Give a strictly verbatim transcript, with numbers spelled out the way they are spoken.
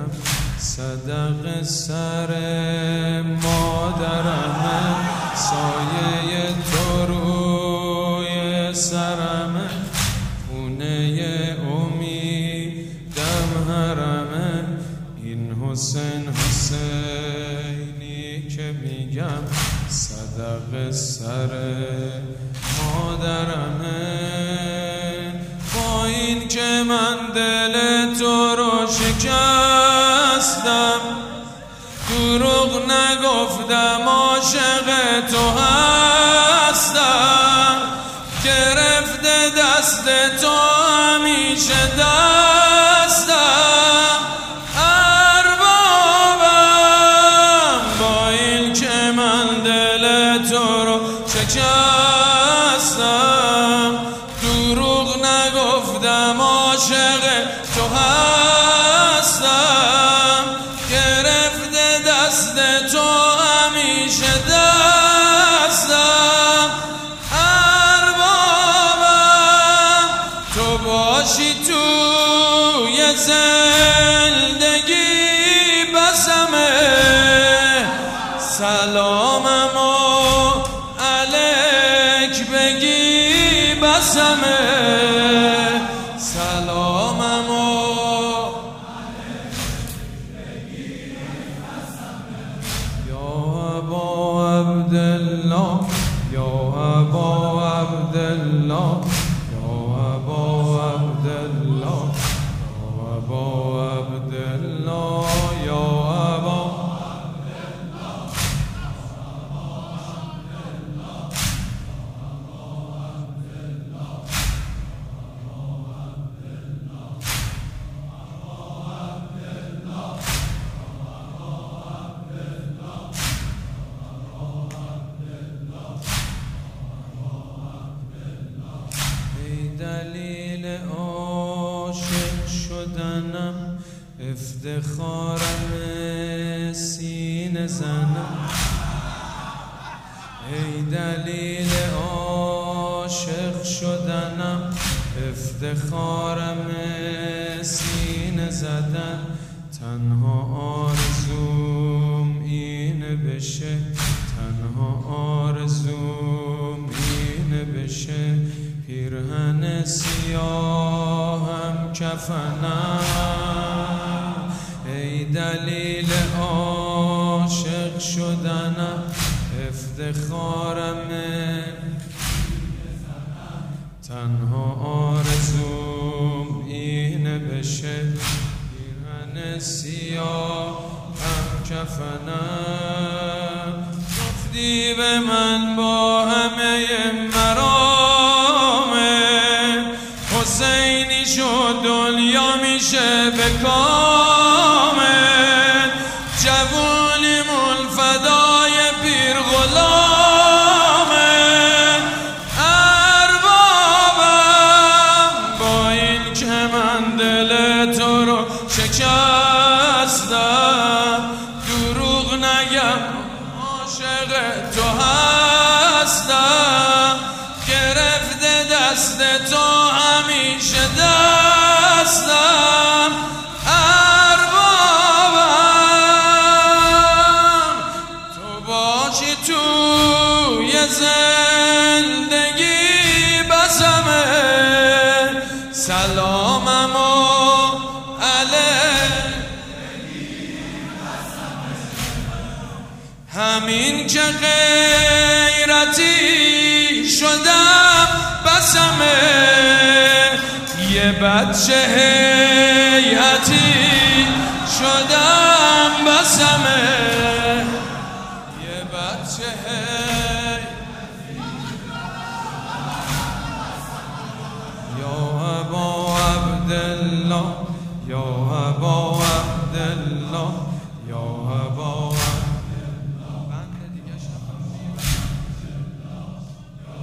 بگم صدق سر مادرمه، سایه تو روی سرمه، خونه امیدم حرمه. این حسین حسینی که میگم صدق سر مادرمه. با این که من دل تو رو شکستم، دروغ نگفتم عاشق تو هستم، گرفته دست تو همیشه دستم اربابم. با این که من دل تو رو شکستم، دروغ نگفتم عاشق تو هستم، گرفته دست تو همیشه دستم اربابم. تو باشی توی زندگی بسمه، سلامم و علیک بگی بسمه، سلامم و یا ابا عبدالله، یا ابا عبدالله، یا ابا عبدالله، یا ابا عبدالله، یا ابا دلیل عاشق شدنم، افتخارم سینه زنم. ای دلیل عاشق شدنم، افتخارم سینه زدن. تنها آرزوم اینه بشه، تنها آرزوم اینه بشه، پیرهن سیاهم کفنم. ای دلیل عاشق شدنم، افتخارم تنها آرزوم اینه بشه، پیرهن سیاهم کفنم. گفتی به من با همه مرام، حسینی شد دنیا میشه به کامل، جوونیمون فدای پیر غلامه اربابم. با این که من دل تو رو شکستم، دروغ نگم عاشق تو هستم، گرفته دست تو همیشه دستم اربابم. تو باشی توی زندگی بسمه، سلامم و علیک همین که غیرتی شدم بسمه، یه بچه هیئتی شدم بسمه، یه بچه هیئتی. یا ابا عبدالله، یا